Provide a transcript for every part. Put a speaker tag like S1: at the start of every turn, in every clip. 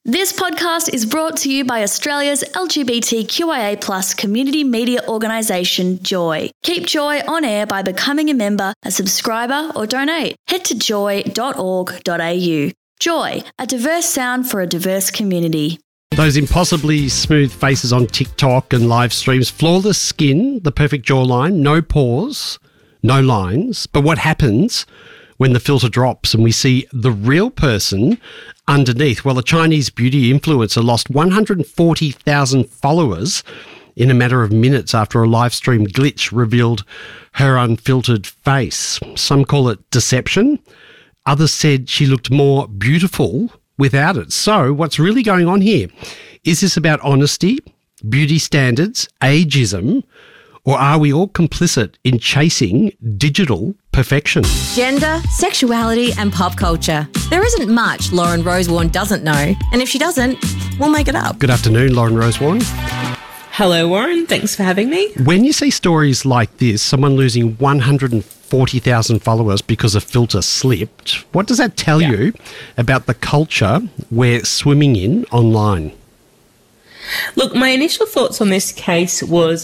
S1: This podcast is brought to you by Australia's LGBTQIA+ community media organisation, Joy. Keep Joy on air by becoming a member, a subscriber or donate. Head to joy.org.au. Joy, a diverse sound for a diverse community.
S2: Those impossibly smooth faces on TikTok and live streams, flawless skin, the perfect jawline, no pores, no lines. But what happens when the filter drops and we see the real person underneath? Well, a Chinese beauty influencer lost 140,000 followers in a matter of minutes after a live stream glitch revealed her unfiltered face. Some call it deception. Others said she looked more beautiful without it. So what's really going on here? Is this about honesty, beauty standards, ageism, or are we all complicit in chasing digital perfection?
S3: Gender, sexuality and pop culture. There isn't much Lauren Rosewarne doesn't know, and if she doesn't, we'll make it up.
S2: Good afternoon, Lauren Rosewarne.
S4: Hello, Warren. Thanks for having me.
S2: When you see stories like this, someone losing 140,000 followers because a filter slipped, what does that tell you about the culture we're swimming in online?
S4: Look, my initial thoughts on this case were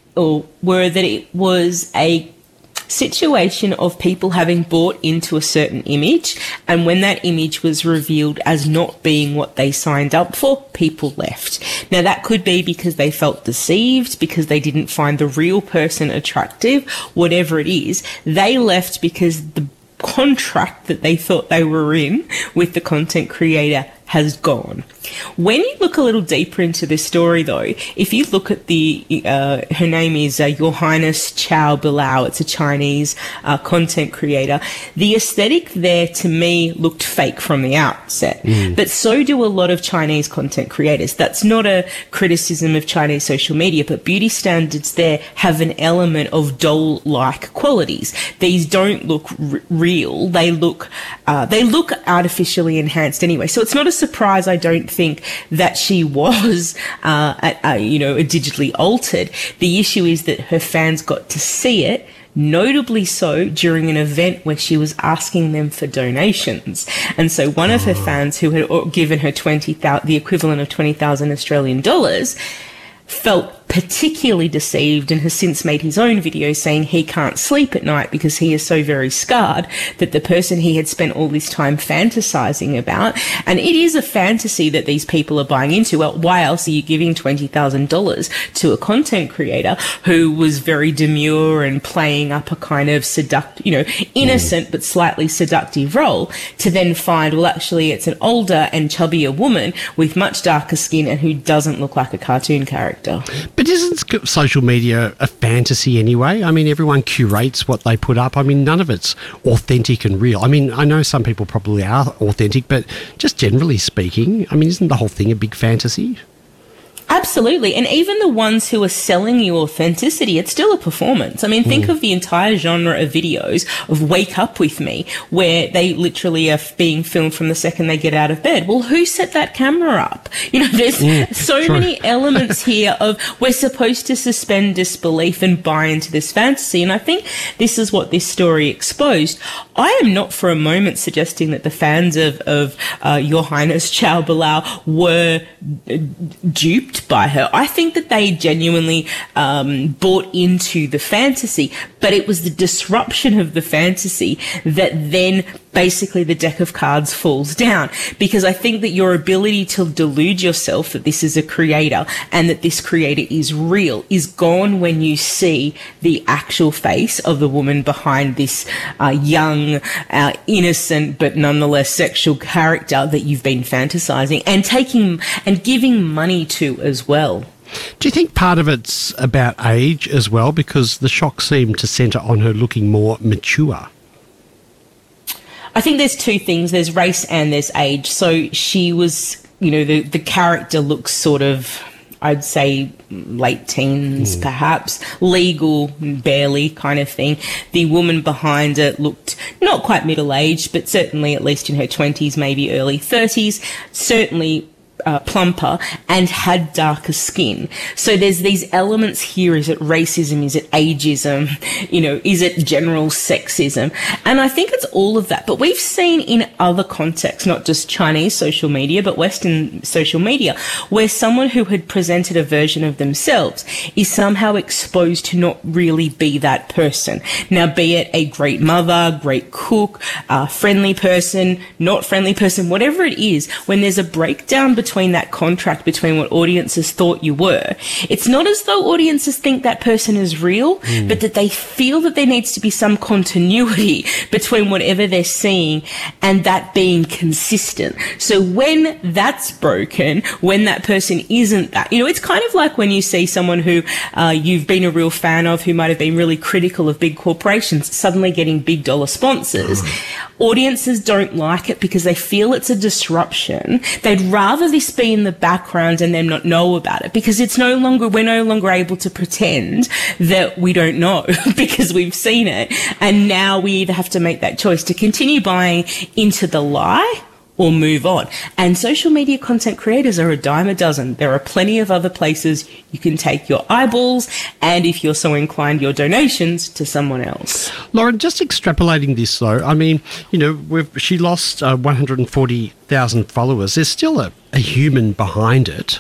S4: that it was a situation of people having bought into a certain image, and when that image was revealed as not being what they signed up for, people left. Now, that could be because they felt deceived, because they didn't find the real person attractive, whatever it is. They left because the contract that they thought they were in with the content creator has gone. When you look a little deeper into this story, though, if you look at her name is Your Highness Chow Bilao. It's a Chinese content creator. The aesthetic there, to me, looked fake from the outset. But so do a lot of Chinese content creators. That's not a criticism of Chinese social media, but beauty standards there have an element of doll-like qualities. These don't look real. They look artificially enhanced anyway. So it's not a surprise, I don't think, that she was digitally altered. The issue is that her fans got to see it, notably so during an event where she was asking them for donations. And so one of her fans, who had given her the equivalent of 20,000 Australian dollars, felt particularly deceived and has since made his own video saying he can't sleep at night because he is so very scarred that the person he had spent all this time fantasizing about, and it is a fantasy that these people are buying into. Well, why else are you giving $20,000 to a content creator who was very demure and playing up a kind of innocent but slightly seductive role, to then find, well, actually it's an older and chubbier woman with much darker skin and who doesn't look like a cartoon character.
S2: But isn't social media a fantasy anyway? I mean, everyone curates what they put up. I mean, none of it's authentic and real. I mean, I know some people probably are authentic, but just generally speaking, I mean, isn't the whole thing a big fantasy?
S4: Absolutely. And even the ones who are selling you authenticity, it's still a performance. I mean, think of the entire genre of videos of Wake Up With Me, where they literally are being filmed from the second they get out of bed. Well, who set that camera up? There's so many elements here of we're supposed to suspend disbelief and buy into this fantasy. And I think this is what this story exposed. I am not for a moment suggesting that the fans of Your Highness Chow Bilao were duped by her. I think that they genuinely bought into the fantasy, but it was the disruption of the fantasy that then basically the deck of cards falls down, because I think that your ability to delude yourself that this is a creator and that this creator is real is gone when you see the actual face of the woman behind this young, innocent but nonetheless sexual character that you've been fantasizing and taking and giving money to as well.
S2: Do you think part of it's about age as well, because the shock seemed to centre on her looking more mature?
S4: I think there's two things. There's race and there's age. So she was, the character looks sort of, I'd say, late teens, perhaps, legal, barely kind of thing. The woman behind it looked not quite middle-aged, but certainly at least in her 20s, maybe early 30s, certainly plumper and had darker skin. So there's these elements here. Is it racism? Is it ageism? Is it general sexism? And I think it's all of that. But we've seen in other contexts, not just Chinese social media, but Western social media, where someone who had presented a version of themselves is somehow exposed to not really be that person. Now, be it a great mother, great cook, friendly person, not friendly person, whatever it is, when there's a breakdown between that contract between what audiences thought you were, it's not as though audiences think that person is real, but that they feel that there needs to be some continuity between whatever they're seeing and that being consistent. So when that's broken, when that person isn't that, it's kind of like when you see someone who you've been a real fan of, who might have been really critical of big corporations, suddenly getting big dollar sponsors. Audiences don't like it because they feel it's a disruption. They'd rather this be in the background and them not know about it, because we're no longer able to pretend that we don't know because we've seen it. And now we either have to make that choice to continue buying into the lie or move on. And social media content creators are a dime a dozen. There are plenty of other places you can take your eyeballs and, if you're so inclined, your donations to someone else.
S2: Lauren, just extrapolating this though, I mean, she lost 140,000 followers. There's still a human behind it.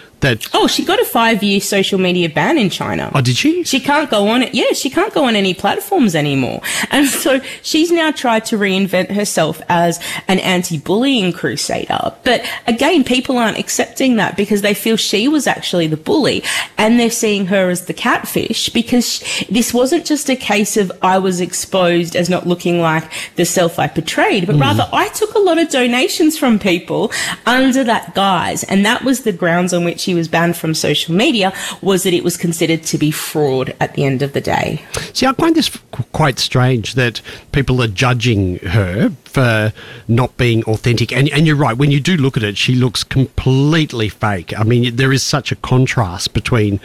S4: She got a 5-year social media ban in China.
S2: Oh, did she?
S4: She can't go on it. Yeah, she can't go on any platforms anymore. And so she's now tried to reinvent herself as an anti-bullying crusader. But again, people aren't accepting that because they feel she was actually the bully, and they're seeing her as the catfish, because this wasn't just a case of I was exposed as not looking like the self I portrayed, but rather I took a lot of donations from people under that guise. And that was the grounds on which she was banned from social media, was that it was considered to be fraud at the end of the day.
S2: See, I find this quite strange that people are judging her for not being authentic. And you're right, when you do look at it, she looks completely fake. I mean, there is such a contrast between,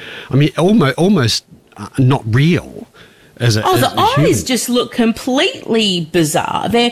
S2: almost not real. The eyes
S4: just look completely bizarre. They're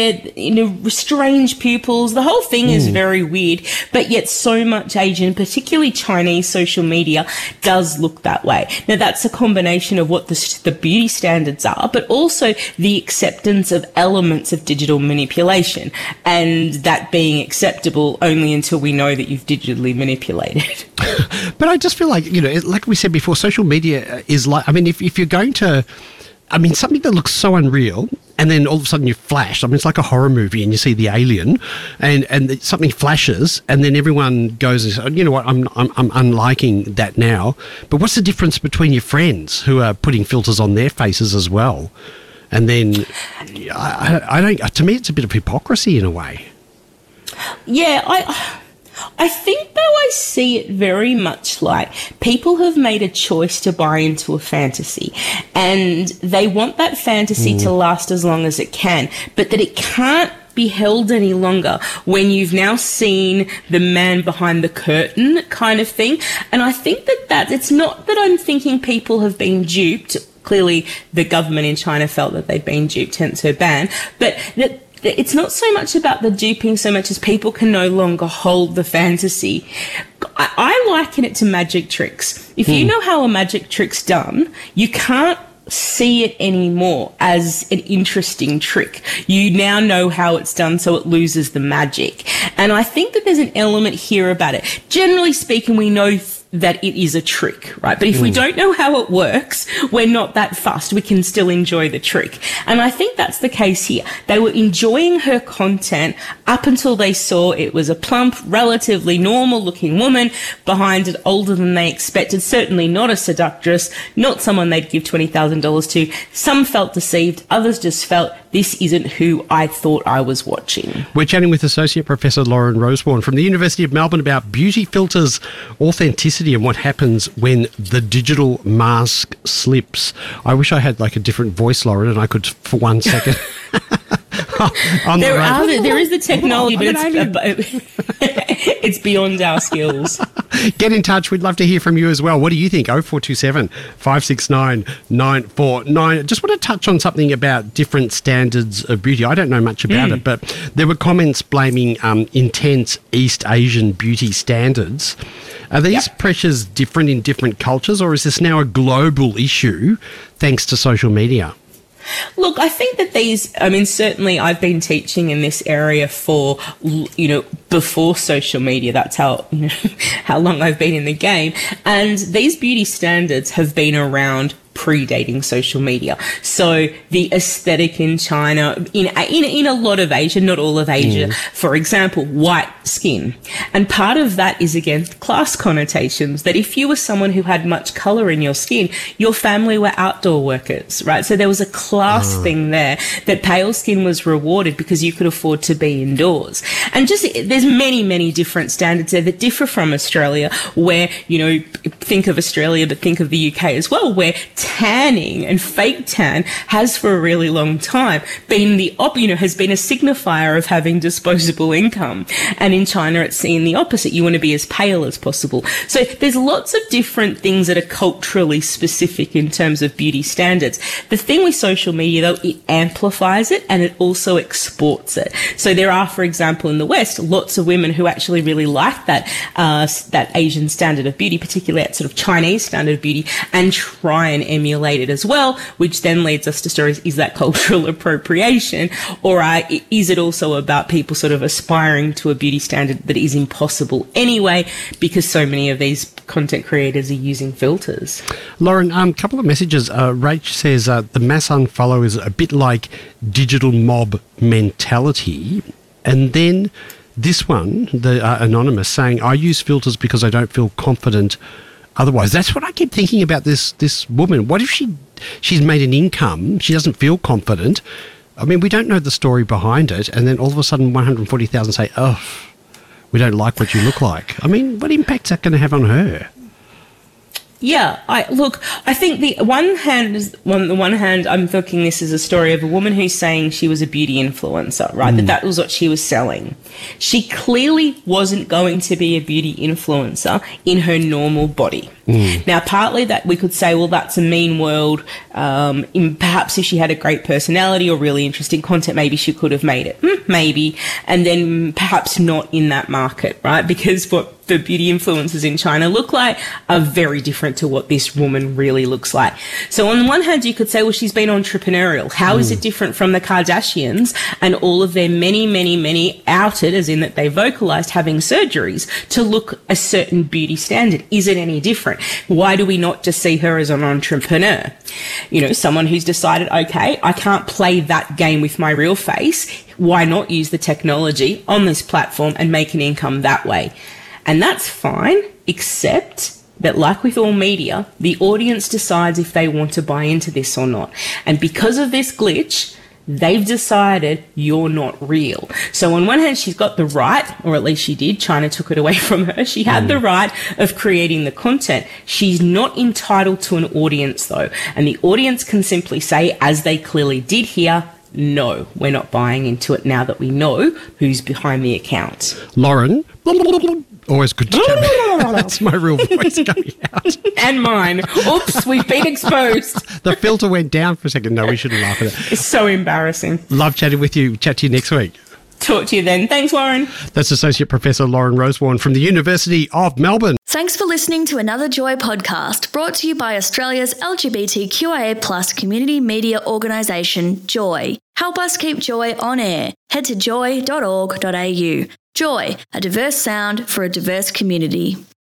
S4: strange pupils. The whole thing is very weird, but yet so much Asian, particularly Chinese social media, does look that way. Now, that's a combination of what the beauty standards are, but also the acceptance of elements of digital manipulation, and that being acceptable only until we know that you've digitally manipulated.
S2: But I just feel like, like we said before, social media is like, if you're going to, something that looks so unreal, and then all of a sudden you flash. It's like a horror movie and you see the alien and something flashes, and then everyone goes, you know what, I'm unliking that now. But what's the difference between your friends who are putting filters on their faces as well? And then I don't, to me, it's a bit of hypocrisy in a way.
S4: Yeah, I think, though, I see it very much like people have made a choice to buy into a fantasy, and they want that fantasy to last as long as it can, but that it can't be held any longer when you've now seen the man behind the curtain kind of thing. And I think that it's not that I'm thinking people have been duped. Clearly, the government in China felt that they'd been duped, hence her ban, but that it's not so much about the duping so much as people can no longer hold the fantasy. I liken it to magic tricks. If you know how a magic trick's done, you can't see it anymore as an interesting trick. You now know how it's done, so it loses the magic. And I think that there's an element here about it. Generally speaking, we know that it is a trick, right? But if we don't know how it works, we're not that fussed. We can still enjoy the trick. And I think that's the case here. They were enjoying her content up until they saw it was a plump, relatively normal-looking woman behind it, older than they expected, certainly not a seductress, not someone they'd give $20,000 to. Some felt deceived. Others just felt, this isn't who I thought I was watching.
S2: We're chatting with Associate Professor Lauren Rosewarne from the University of Melbourne about beauty filters, authenticity, and what happens when the digital mask slips. I wish I had like a different voice, Lauren, and I could, for 1 second.
S4: There is the technology, but it's beyond our skills.
S2: Get in touch. We'd love to hear from you as well. What do you think? 0427 569 949. I just want to touch on something about different standards of beauty. I don't know much about it, but there were comments blaming intense East Asian beauty standards. Are these pressures different in different cultures, or is this now a global issue thanks to social media?
S4: Look, I think that certainly I've been teaching in this area for, before social media. That's how long I've been in the game. And these beauty standards have been around predating social media. So the aesthetic in China, in a lot of Asia, not all of Asia, for example, white skin. And part of that is, again, class connotations, that if you were someone who had much colour in your skin, your family were outdoor workers, right? So there was a class thing there, that pale skin was rewarded because you could afford to be indoors. And there's many, many different standards there that differ from Australia, where, think of Australia, but think of the UK as well, where tanning and fake tan has for a really long time been has been a signifier of having disposable income. And in China, it's seen the opposite. You want to be as pale as possible. So there's lots of different things that are culturally specific in terms of beauty standards. The thing with social media, though, it amplifies it and it also exports it. So there are, for example, in the West, lots of women who actually really like that Asian standard of beauty, particularly that sort of Chinese standard of beauty, and try and emulate it as well, which then leads us to stories, is that cultural appropriation, or is it also about people sort of aspiring to a beauty standard that is impossible anyway, because so many of these content creators are using filters?
S2: Lauren, a couple of messages. Rach says the mass unfollow is a bit like digital mob mentality. And then this one, the anonymous, saying, I use filters because I don't feel confident otherwise. That's what I keep thinking about this woman. What if she's made an income, she doesn't feel confident? I mean, we don't know the story behind it, and then all of a sudden 140,000 say, oh, we don't like what you look like. I mean, what impact's that going to have on her?
S4: Yeah, I think on the one hand, I'm thinking this is a story of a woman who's saying she was a beauty influencer, right? That was what she was selling. She clearly wasn't going to be a beauty influencer in her normal body. Now, partly that we could say, well, that's a mean world. Perhaps if she had a great personality or really interesting content, maybe she could have made it. Maybe. And then perhaps not in that market, right? Because what the beauty influencers in China look like are very different to what this woman really looks like. So on the one hand, you could say, well, she's been entrepreneurial. How is it different from the Kardashians and all of their many, many, many outed, as in that they vocalized having surgeries to look a certain beauty standard? Is it any different? Why do we not just see her as an entrepreneur? Someone who's decided, okay, I can't play that game with my real face. Why not use the technology on this platform and make an income that way? And that's fine, except that, like with all media, the audience decides if they want to buy into this or not. And because of this glitch, they've decided you're not real. So on one hand, she's got the right, or at least she did, China took it away from her, she had the right of creating the content. She's not entitled to an audience, though. And the audience can simply say, as they clearly did here, no, we're not buying into it now that we know who's behind the account.
S2: Lauren, always good to chat. That's my real voice coming out.
S4: And mine. Oops, we've been exposed.
S2: The filter went down for a second. No, we shouldn't laugh at it.
S4: It's so embarrassing.
S2: Love chatting with you. Chat to you next week.
S4: Talk to you then. Thanks, Warren.
S2: That's Associate Professor Lauren Rosewarne from the University of Melbourne.
S1: Thanks for listening to another Joy podcast brought to you by Australia's LGBTQIA+ community media organisation, Joy. Help us keep Joy on air. Head to joy.org.au. Joy, a diverse sound for a diverse community.